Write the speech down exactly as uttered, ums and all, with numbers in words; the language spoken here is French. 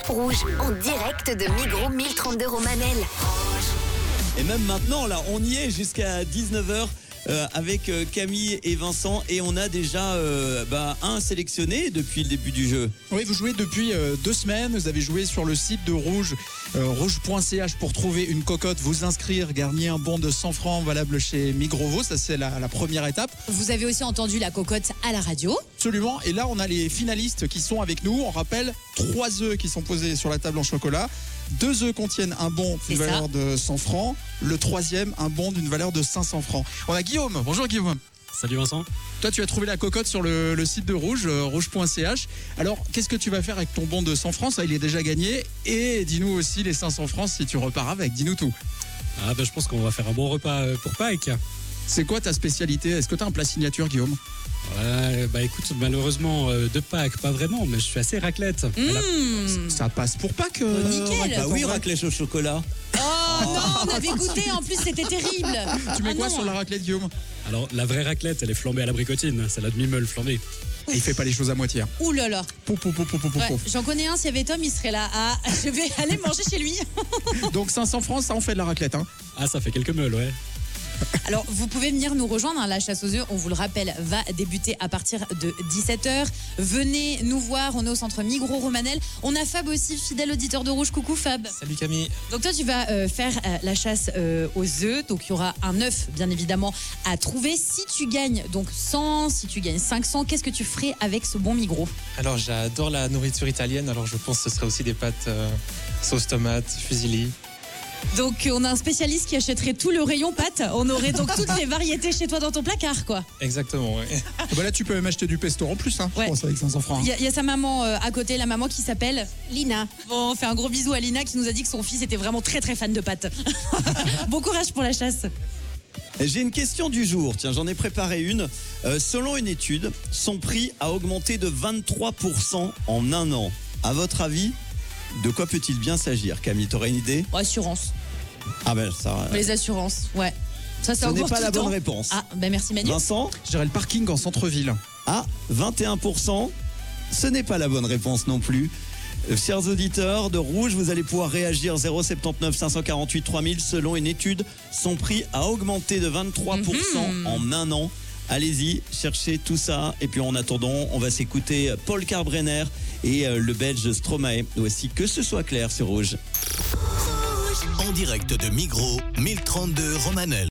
Rouge, en direct de Migros mille trente-deux Romanel. Et même maintenant, là, on y est jusqu'à dix-neuf heures euh, avec euh, Camille et Vincent. Et on a déjà euh, bah, un sélectionné depuis le début du jeu. Oui, vous jouez depuis euh, deux semaines. Vous avez joué sur le site de Rouge, euh, rouge point c h pour trouver une cocotte, vous inscrire, gagner un bon de cent francs valable chez Migros. Ça, c'est la, la première étape. Vous avez aussi entendu la cocotte à la radio. Absolument. Et là, on a les finalistes qui sont avec nous. On rappelle trois œufs qui sont posés sur la table en chocolat. Deux œufs contiennent un bon d'une C'est valeur ça. de cent francs. Le troisième, un bon d'une valeur de cinq cents francs. On a Guillaume. Bonjour Guillaume. Salut Vincent. Toi, tu as trouvé la cocotte sur le, le site de Rouge, euh, rouge point c h. Alors, qu'est-ce que tu vas faire avec ton bon de cent francs? Ça, il est déjà gagné. Et dis-nous aussi les cinq cents francs si tu repars avec. Dis-nous tout. Ah bah je pense qu'on va faire un bon repas euh, pour Pâques. C'est quoi ta spécialité? Est-ce que tu as un plat signature, Guillaume? Ouais, bah écoute, malheureusement euh, de Pâques, pas vraiment, mais je suis assez raclette. Elle a- Mmh. Ça passe pour Pâques. euh, Oh, nickel. Bah oui, raclette au chocolat. Oh non, on avait goûté, en plus c'était terrible. Tu mets Ah quoi non. sur la raclette, Guillaume? Alors la vraie raclette, elle est flambée à la bricotine, c'est la demi-meule flambée. Et il fait pas les choses à moitié. hein. Ouh là là. Pouf, pouf, pouf, pouf, pouf, Ouais, pouf. j'en connais un, s'il y avait Tom, il serait là. Ah, je vais aller manger chez lui. Donc cinq cents francs, ça en fait de la raclette. Hein. Ah ça fait quelques meules, ouais. Alors, vous pouvez venir nous rejoindre. hein, La chasse aux œufs, on vous le rappelle, va débuter à partir de dix-sept heures. Venez nous voir, on est au centre Migros Romanel. On a Fab aussi, fidèle auditeur de Rouge. Coucou Fab. Salut Camille. Donc toi, tu vas euh, faire euh, la chasse euh, aux œufs. Donc il y aura un œuf, bien évidemment, à trouver. Si tu gagnes donc cent, si tu gagnes cinq cents, qu'est-ce que tu ferais avec ce bon Migros? Alors j'adore la nourriture italienne, alors je pense que ce serait aussi des pâtes euh, sauce tomate, fusilli. Donc on a un spécialiste qui achèterait tout le rayon pâtes. On aurait donc toutes les variétés chez toi dans ton placard, quoi. Exactement, ouais. Ah bah là, tu peux même acheter du pesto en plus, hein, je Ouais. pense, avec cinq cents francs. Il hein. y, a- il y a sa maman euh, à côté, la maman qui s'appelle Lina. Bon, on fait un gros bisou à Lina qui nous a dit que son fils était vraiment très très fan de pâtes. Bon courage pour la chasse. J'ai une question du jour. Tiens, j'en ai préparé une. Euh, selon une étude, son prix a augmenté de vingt-trois pour cent en un an. À votre avis, de quoi peut-il bien s'agir? Camille, t'aurais une idée? Oh, assurance. Ah ben ça... euh, Les assurances, ouais. Ça, ça Ce n'est augmente pas tout la le temps. bonne réponse. Ah, ben merci Manu. Vincent? Je dirais le parking en centre-ville. Ah, vingt et un pour cent. Ce n'est pas la bonne réponse non plus. Euh, Chers auditeurs de Rouge, vous allez pouvoir réagir zéro soixante-dix-neuf cinq cent quarante-huit trois mille. Selon une étude, son prix a augmenté de vingt-trois pour cent Mhm. en un an. Allez-y, cherchez tout ça. Et puis en attendant, on va s'écouter Paul Kalkbrenner et euh, le Belge Stromae. Voici Que ce soit clair sur Rouge. En direct de Migros mille trente-deux Romanel.